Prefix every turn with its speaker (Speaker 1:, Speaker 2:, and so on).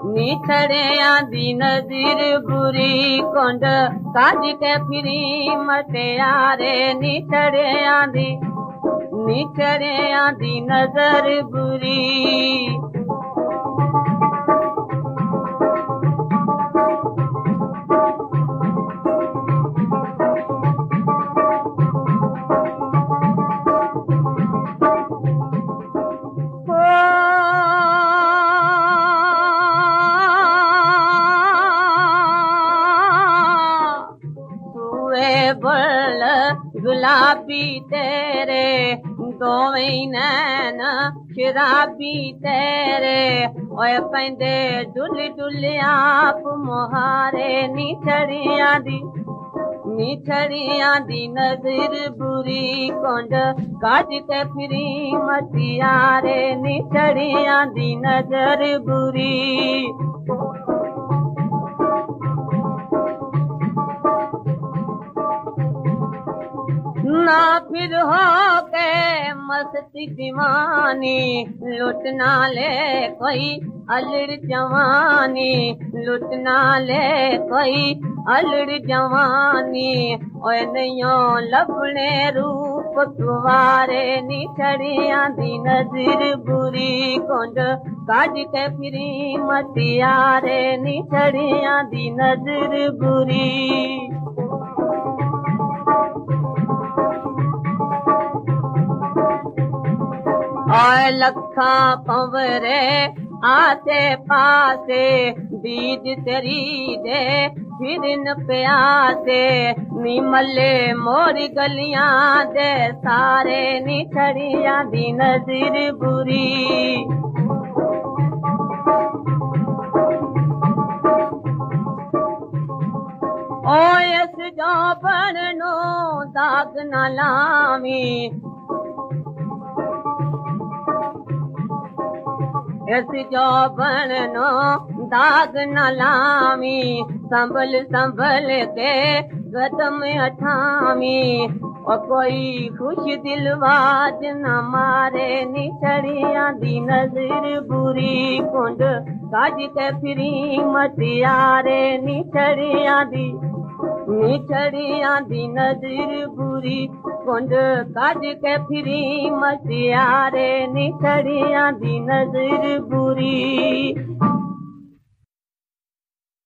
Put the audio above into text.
Speaker 1: निछड़िया दी नज़र बुरी कुंड काज के फिरी मटियारे निछड़िया दी नज़र बुरी बल गुलाबी तेरे दोवें नैन शराबी तेरे ओए पैंदे डुल डुल आप मुहारे निछड़िया दी नज़र बुरी कुंड काज के फिरी मटियारे निछड़िया दी नज़र बुरी ना फिर हो के मस्ती दीवानी लुटना ले कोई अलड़ जवानी लुटना ले कोई अलड़ जवानी ओए नयो लभने रूप तुवारे निछड़िया दी नज़र बुरी कुंड काज के फिरी मटियारे निछड़िया दी नज़र बुरी और लखा पंवरे आसे पासे बीज तेरी दे फिरन प्यासे निमले मोरी गलियां दे सारे निछड़िया दी नज़र बुरी ओयस जो बननो दाग न लामी इस जो बननो दाग न लामी संभल संभल के कदम अठामी और कोई खुश दिलवाज न मारे निछड़िया दी नज़र बुरी कुंड काज के फिरी मटियारे निछड़िया दी नज़र बुरी कुंड काज के फिरी मटियारे निछड़िया दी नज़र बुरी